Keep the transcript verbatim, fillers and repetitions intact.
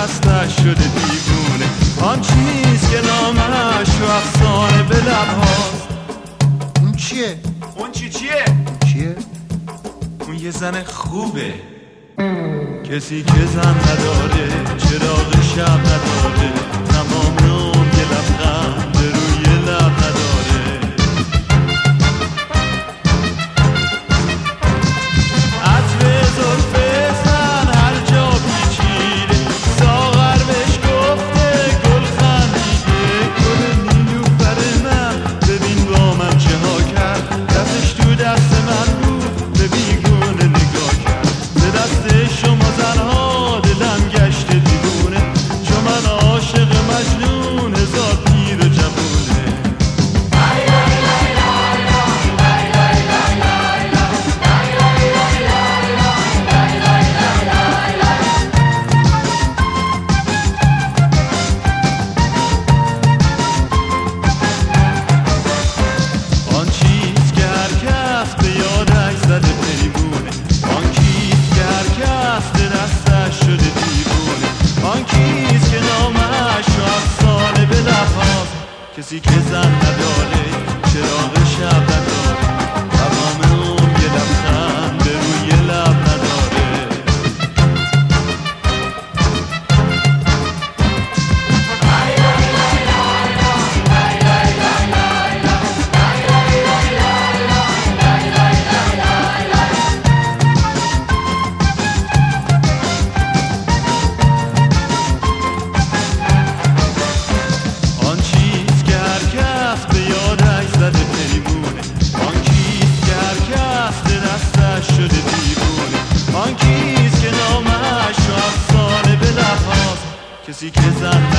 دستش شده دیوونه. آن چیز که نامش و افسانه به لبهاست. اون چیه؟ اون چی چیه؟ چیه؟ اون یه زن خوبه، کسی که زن نداره، چراغ شب نداره، تمام اون یه لبخند روی لب نداره. عطر زلف زن هر جا پیچیده، ساغر بهش گفته گل خندیده. گل نیلوفر من ببین با من چه ها کرد، دستش تو دست من بود به بیگونه نگاه کرد. به دست شما زنها دلم گشت دیوونه، چون من عاشق مجنون هزار پیر و جوونه. آن چیز که هر کس به یادش زده پریمونه، آن کیست که هر کس به دستش شده دیوونه. آن کیست که نامش و افسانه به لبهاست، کسی که زن نداره، چراغ شب نداره، تمام اون یه لبخند به روی لب نداره. آن چیز که هر کس به یادش زده پریمونه، آن کیست که هر کس به دستش شده دیوونه. آن کیست که نامش و افسانه به لبهاست، کسی که زن